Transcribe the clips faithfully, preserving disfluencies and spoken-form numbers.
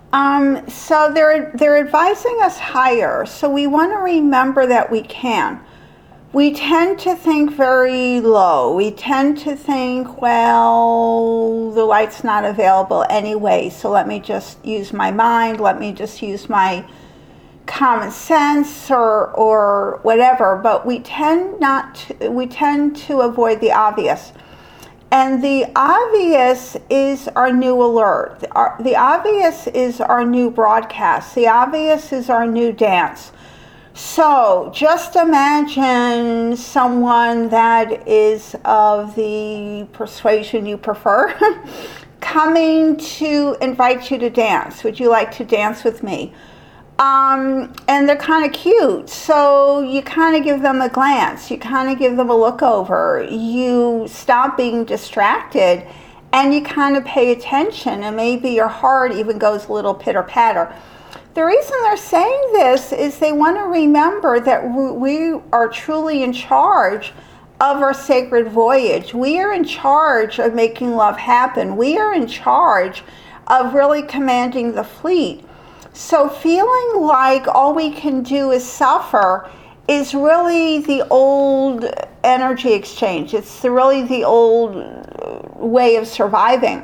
Um, so they're they're advising us higher. So we want to remember that we can. We tend to think very low. We tend to think, well, the light's not available anyway, so let me just use my mind, let me just use my common sense or or whatever. But we tend not to, we tend to avoid the obvious. And the obvious is our new alert. The, our, the obvious is our new broadcast. The obvious is our new dance. So just imagine someone that is of the persuasion you prefer coming to invite you to dance. Would you like to dance with me? Um, and they're kind of cute. So you kind of give them a glance. You kind of give them a look over. You stop being distracted and you kind of pay attention, and maybe your heart even goes a little pitter-patter. The reason they're saying this is they want to remember that we are truly in charge of our sacred voyage. We are in charge of making love happen. We are in charge of really commanding the fleet. So feeling like all we can do is suffer is really the old energy exchange. It's the, really the old way of surviving,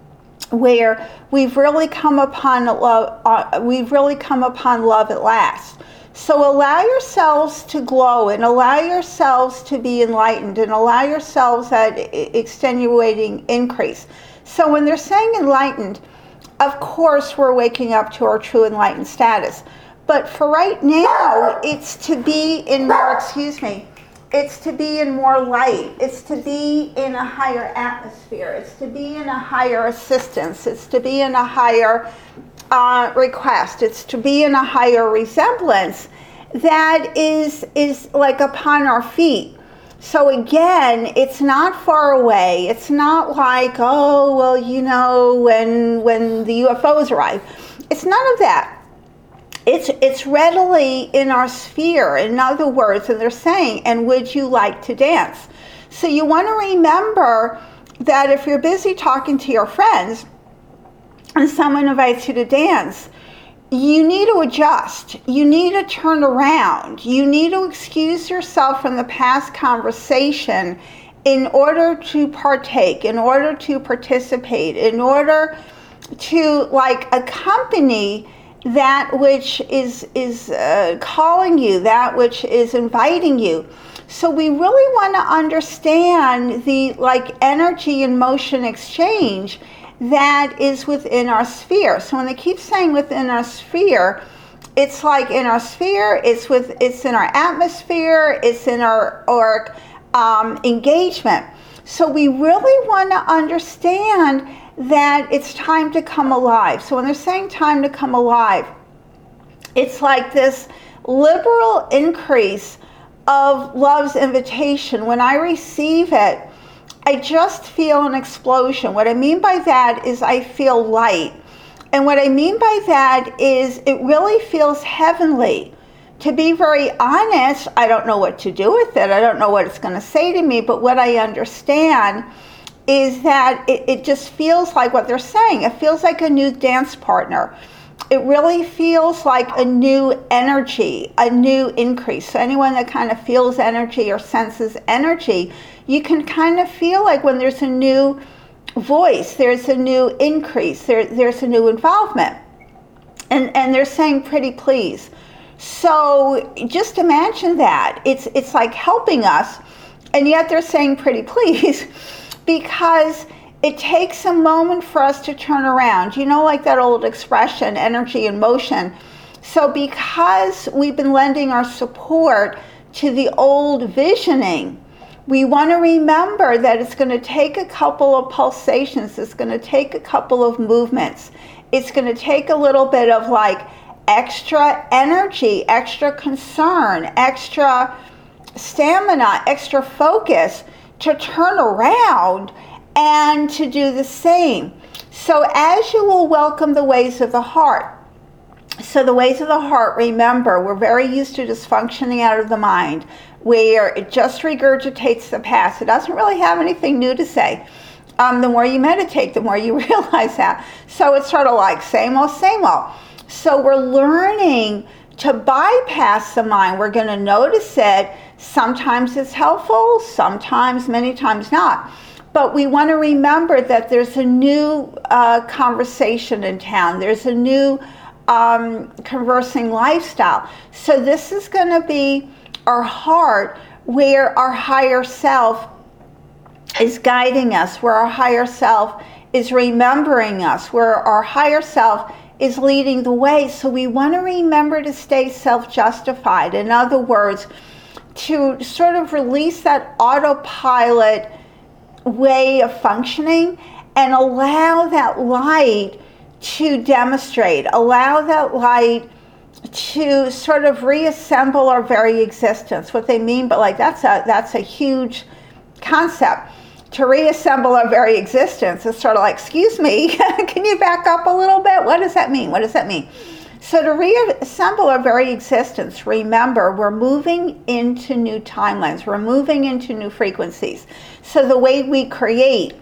where we've really come upon love, uh, we've really come upon love at last. So allow yourselves to glow and allow yourselves to be enlightened and allow yourselves that extenuating increase. So when they're saying enlightened, of course we're waking up to our true enlightened status. But for right now, it's to be in more, excuse me, it's to be in more light. It's to be in a higher atmosphere. It's to be in a higher assistance. It's to be in a higher uh, request. It's to be in a higher resemblance that is is like upon our feet. So again, it's not far away. It's not like, oh, well, you know, when when the U F Os arrive. It's none of that. It's it's readily in our sphere. In other words, and they're saying, and would you like to dance? So you want to remember that if you're busy talking to your friends and someone invites you to dance, you need to adjust. You need to turn around. You need to excuse yourself from the past conversation in order to partake, in order to participate, in order to like accompany that which is is uh, calling you, that which is inviting you. So we really want to understand the like energy and motion exchange that is within our sphere. So when they keep saying within our sphere, it's like in our sphere, it's with it's in our atmosphere, it's in our auric um, engagement. So we really want to understand that it's time to come alive. So when they're saying time to come alive, it's like this liberal increase of love's invitation. When I receive it, I just feel an explosion. What I mean by that is I feel light. And what I mean by that is it really feels heavenly. To be very honest, I don't know what to do with it. I don't know what it's going to say to me, but what I understand is that it, it just feels like what they're saying. It feels like a new dance partner. It really feels like a new energy, a new increase. So anyone that kind of feels energy or senses energy, you can kind of feel like when there's a new voice, there's a new increase, there, there's a new involvement. And, and they're saying pretty please. So just imagine that. It's, it's like helping us, and yet they're saying pretty please. Because it takes a moment for us to turn around. You know, like that old expression, energy in motion. So because we've been lending our support to the old visioning, we want to remember that it's going to take a couple of pulsations. It's going to take a couple of movements. It's going to take a little bit of like extra energy, extra concern, extra stamina, extra focus to turn around and to do the same. So as you will welcome the ways of the heart. So the ways of the heart, remember, we're very used to just functioning out of the mind, where it just regurgitates the past. It doesn't really have anything new to say. Um, the more you meditate, the more you realize that. So it's sort of like same old, same old. So we're learning to bypass the mind. We're going to notice it. Sometimes it's helpful, sometimes, many times not. But we want to remember that there's a new uh, conversation in town. There's a new um, conversing lifestyle. So this is going to be our heart, where our higher self is guiding us, where our higher self is remembering us, where our higher self is leading the way. So we want to remember to stay self-justified. In other words, to sort of release that autopilot way of functioning and allow that light to demonstrate, allow that light to sort of reassemble our very existence. What they mean, but like that's a that's a huge concept. To reassemble our very existence is sort of like, excuse me, can you back up a little bit? What does that mean? What does that mean? So to reassemble our very existence, remember, we're moving into new timelines. We're moving into new frequencies. So the way we create,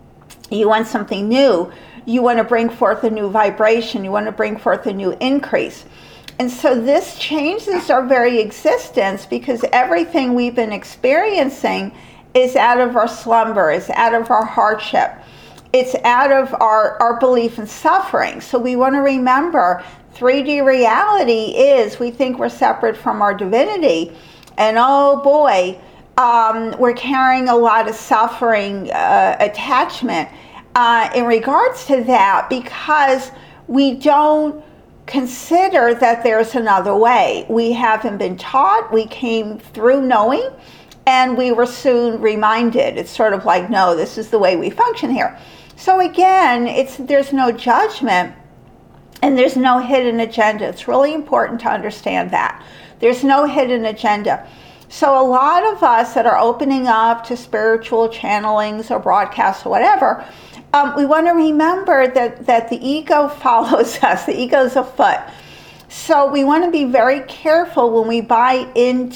you want something new. You want to bring forth a new vibration. You want to bring forth a new increase. And so this changes our very existence, because everything we've been experiencing is out of our slumber, is out of our hardship. It's out of our, our belief in suffering. So we want to remember three D reality is we think we're separate from our divinity. And oh boy, um, we're carrying a lot of suffering uh, attachment uh, in regards to that, because we don't consider that there's another way. We haven't been taught. We came through knowing, and we were soon reminded. It's sort of like, no, this is the way we function here. So again, it's there's no judgment and there's no hidden agenda. It's really important to understand that. There's no hidden agenda. So a lot of us that are opening up to spiritual channelings or broadcasts or whatever, um, we want to remember that, that the ego follows us. The ego's afoot. So we want to be very careful when we buy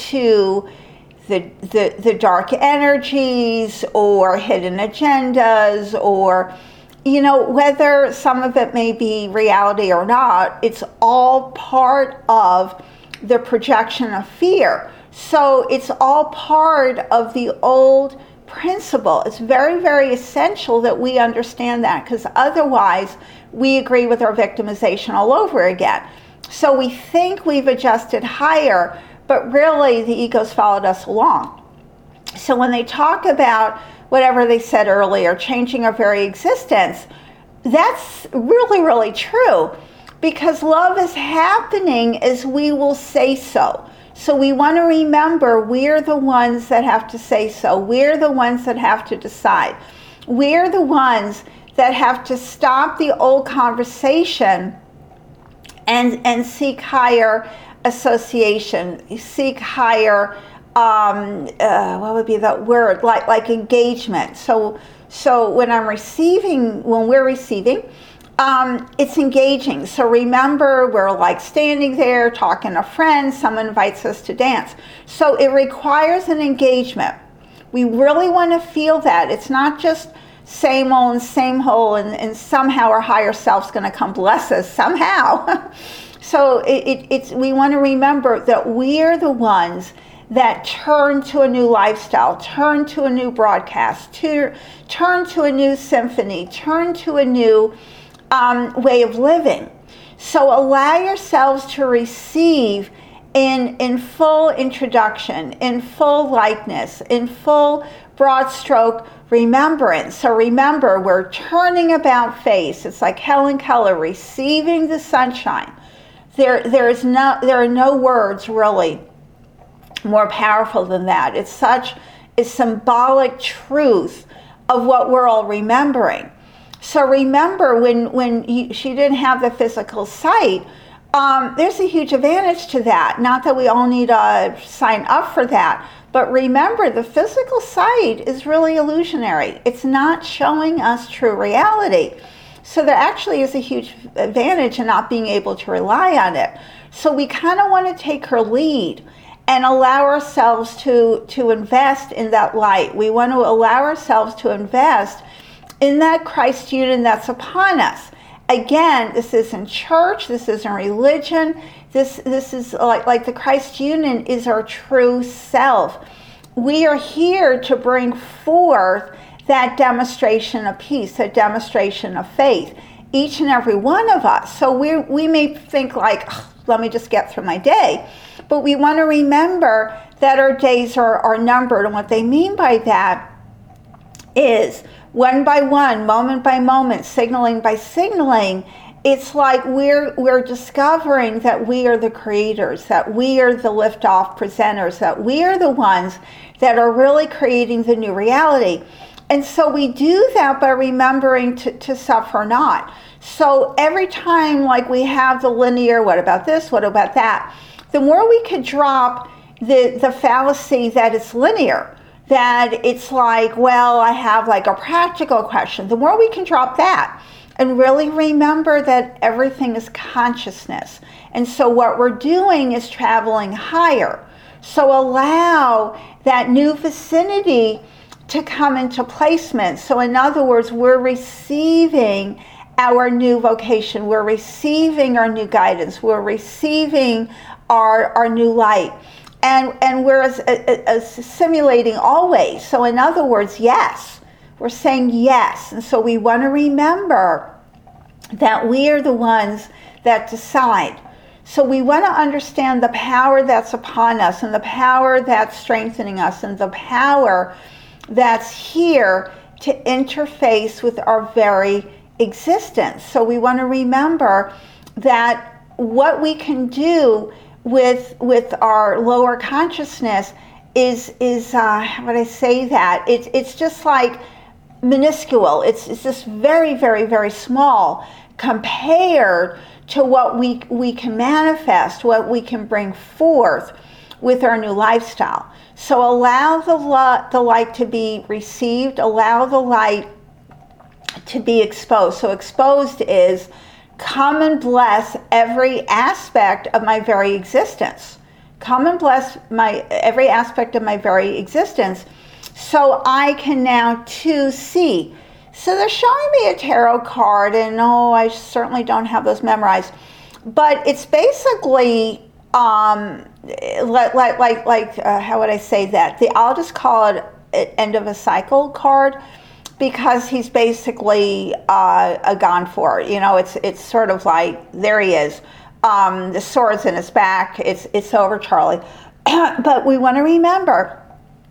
into The, the, the dark energies or hidden agendas, or, you know, whether some of it may be reality or not, it's all part of the projection of fear. So it's all part of the old principle. It's very, very essential that we understand that, because otherwise we agree with our victimization all over again. So we think we've adjusted higher, but really the ego's followed us along. So when they talk about whatever they said earlier, changing our very existence, that's really, really true, because love is happening as we will say so. So we want to remember we're the ones that have to say so. We're the ones that have to decide. We're the ones that have to stop the old conversation and, and seek higher association, seek higher, um, uh, what would be that word, like like engagement. So, so when I'm receiving, when we're receiving, um, it's engaging. So remember, we're like standing there talking to friends, someone invites us to dance. So it requires an engagement. We really want to feel that. It's not just same old and same old, and, and somehow our higher self's going to come bless us somehow. So it, it, it's we want to remember that we're the ones that turn to a new lifestyle, turn to a new broadcast, to, turn to a new symphony, turn to a new um, way of living. So allow yourselves to receive in, in full introduction, in full likeness, in full broad stroke remembrance. So remember, we're turning about face. It's like Helen Keller, receiving the sunshine. There, there is no, there are no words really more powerful than that. It's such a symbolic truth of what we're all remembering. So remember, when when you, she didn't have the physical sight, um, there's a huge advantage to that. Not that we all need to sign up for that, but remember, the physical sight is really illusionary. It's not showing us true reality. So there actually is a huge advantage in not being able to rely on it. So we kind of want to take her lead and allow ourselves to, to invest in that light. We want to allow ourselves to invest in that Christ union that's upon us. Again, this isn't church, this isn't religion, this this is like, like the Christ union is our true self. We are here to bring forth that demonstration of peace, that demonstration of faith, each and every one of us. So we we may think like, let me just get through my day, but we want to remember that our days are, are numbered, and what they mean by that is one by one, moment by moment, signaling by signaling, it's like we're we're discovering that we are the creators, that we are the liftoff presenters, that we are the ones that are really creating the new reality. And so we do that by remembering to, to suffer not. So every time like we have the linear, what about this, what about that, the more we could drop the, the fallacy that it's linear, that it's like, well, I have like a practical question. The more we can drop that and really remember that everything is consciousness. And so what we're doing is traveling higher. So allow that new vicinity to come into placement. So in other words, we're receiving our new vocation. We're receiving our new guidance. We're receiving our, our new light. And and we're as, as simulating always. So in other words, yes, we're saying yes. And so we want to remember that we are the ones that decide. So we want to understand the power that's upon us, and the power that's strengthening us, and the power that's here to interface with our very existence. So we want to remember that what we can do with with our lower consciousness is is uh, how would I say that? It's it's just like minuscule. It's it's just very very very small compared to what we we can manifest, what we can bring forth with our new lifestyle. So allow the light, the light to be received. Allow the light to be exposed. So exposed is, come and bless every aspect of my very existence. Come and bless my every aspect of my very existence, so I can now too see. So they're showing me a tarot card, and no, I certainly don't have those memorized, but it's basically um, like like like, like uh, how would I say that? The, I'll just call it an end of a cycle card, because he's basically uh, a gone for it. You know, it's it's sort of like, there he is. Um, the sword's in his back. It's it's over, Charlie. But we want to remember,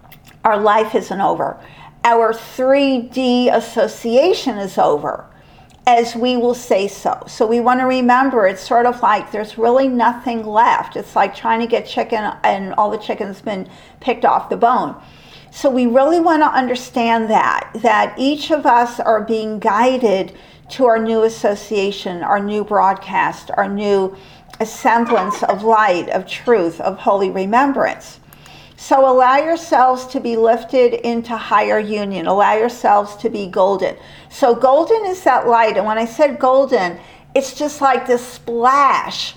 our life isn't over. Our three D association is over, as we will say so. So we want to remember, it's sort of like there's really nothing left. It's like trying to get chicken and all the chicken's been picked off the bone. So we really want to understand that, that each of us are being guided to our new association, our new broadcast, our new semblance of light, of truth, of holy remembrance. So allow yourselves to be lifted into higher union. Allow yourselves to be golden. So golden is that light. And when I said golden, it's just like this splash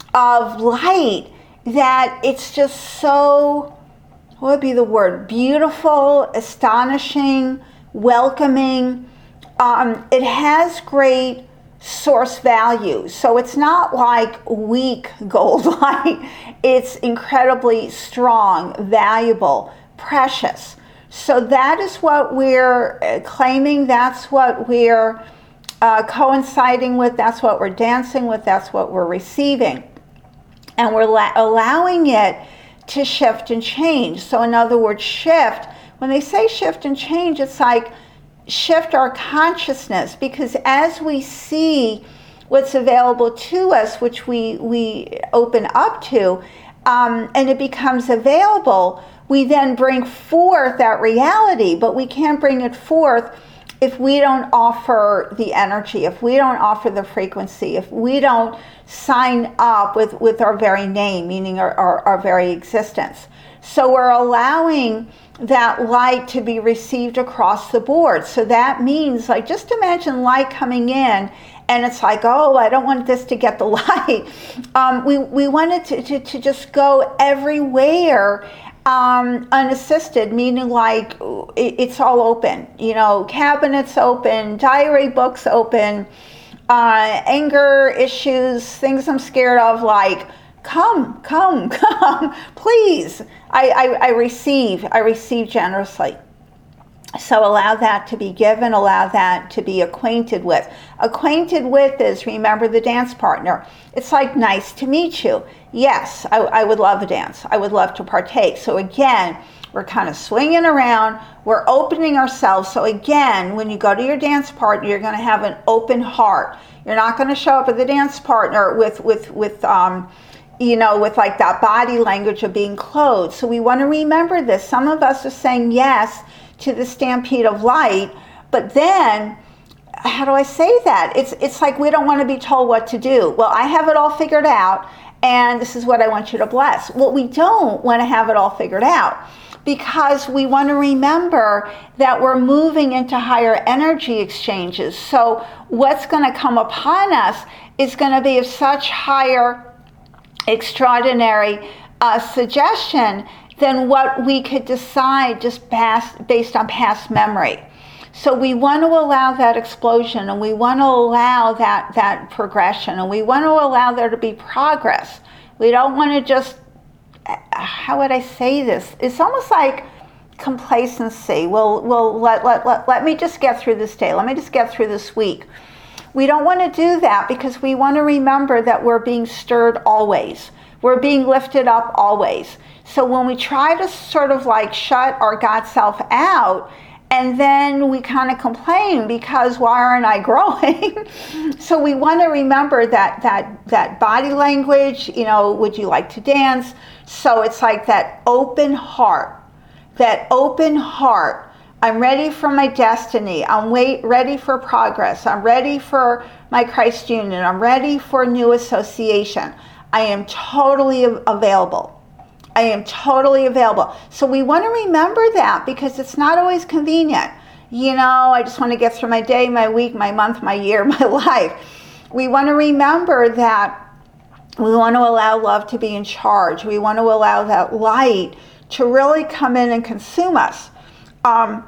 of light that it's just so, what would be the word? Beautiful, astonishing, welcoming. Um, it has great source value. So it's not like weak gold light. It's incredibly strong, valuable, precious. So that is what we're claiming. That's what we're uh, coinciding with. That's what we're dancing with. That's what we're receiving. And we're la- allowing it to shift and change. So in other words, shift. When they say shift and change, it's like shift our consciousness, because as we see what's available to us, which we we open up to, um, and it becomes available, we then bring forth that reality. But we can't bring it forth if we don't offer the energy, if we don't offer the frequency, if we don't sign up with, with our very name, meaning our, our, our very existence. So we're allowing that light to be received across the board. So that means, like, just imagine light coming in, and it's like, oh, I don't want this to get the light. Um, we, we want it to, to, to just go everywhere um, unassisted, meaning like it, it's all open. You know, cabinets open, diary books open, uh, anger issues, things I'm scared of, like, come, come, come, please. I, I, I receive, I receive generously. So allow that to be given, allow that to be acquainted with. Acquainted with is, remember, the dance partner. It's like, nice to meet you. Yes, I, I would love a dance. I would love to partake. So again, we're kind of swinging around. We're opening ourselves. So again, when you go to your dance partner, you're going to have an open heart. You're not going to show up with the dance partner with, with, with, um, you know, with like that body language of being closed. So we want to remember this. Some of us are saying yes to the stampede of light, but then, how do I say that? It's it's like we don't want to be told what to do. Well, I have it all figured out, and this is what I want you to bless. Well, we don't want to have it all figured out, because we want to remember that we're moving into higher energy exchanges. So what's going to come upon us is going to be of such higher, extraordinary uh, suggestion than what we could decide just past, based on past memory. So we want to allow that explosion, and we want to allow that, that progression, and we want to allow there to be progress. We don't want to just, how would I say this? It's almost like complacency. Well, well let, let, let, let me just get through this day. Let me just get through this week. We don't want to do that, because we want to remember that we're being stirred always. We're being lifted up always. So when we try to sort of like shut our God self out, and then we kind of complain because why aren't I growing? So we want to remember that that that body language, you know, would you like to dance? So it's like that open heart, that open heart. I'm ready for my destiny. I'm wait, ready for progress. I'm ready for my Christ union. I'm ready for new association. I am totally available. I am totally available. So we want to remember that, because it's not always convenient. You know, I just want to get through my day, my week, my month, my year, my life. We want to remember that we want to allow love to be in charge. We want to allow that light to really come in and consume us. Um,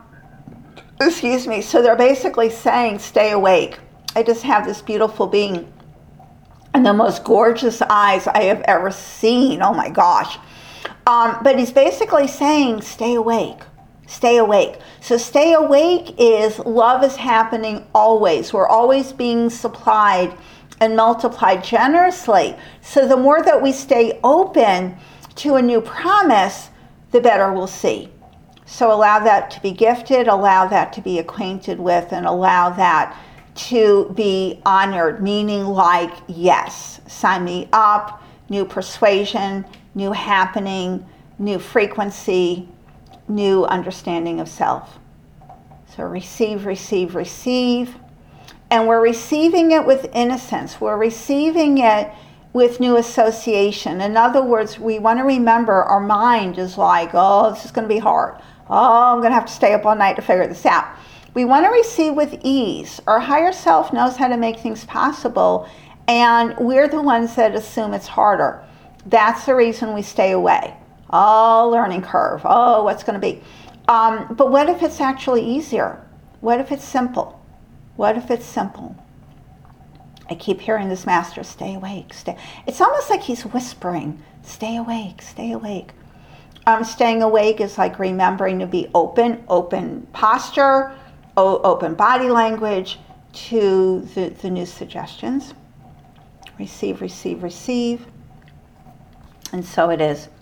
excuse me. So they're basically saying, stay awake. I just have this beautiful being and the most gorgeous eyes I have ever seen. Oh my gosh. Um, but he's basically saying, stay awake, stay awake. So stay awake is love is happening always. We're always being supplied and multiplied generously. So the more that we stay open to a new promise, the better we'll see. So allow that to be gifted, allow that to be acquainted with, and allow that to be honored, meaning like, yes, sign me up, new persuasion, new happening, new frequency, new understanding of self. So receive, receive, receive. And we're receiving it with innocence. We're receiving it with new association. In other words, we want to remember our mind is like, oh, this is going to be hard. Oh, I'm going to have to stay up all night to figure this out. We want to receive with ease. Our higher self knows how to make things possible, and we're the ones that assume it's harder. That's the reason we stay away. Oh, learning curve. Oh, what's going to be? Um, but what if it's actually easier? What if it's simple? What if it's simple? I keep hearing this master, stay awake. Stay. It's almost like he's whispering, stay awake, stay awake. Um, staying awake is like remembering to be open, open posture, o- open body language to the, the new suggestions. Receive, receive, receive. And so it is.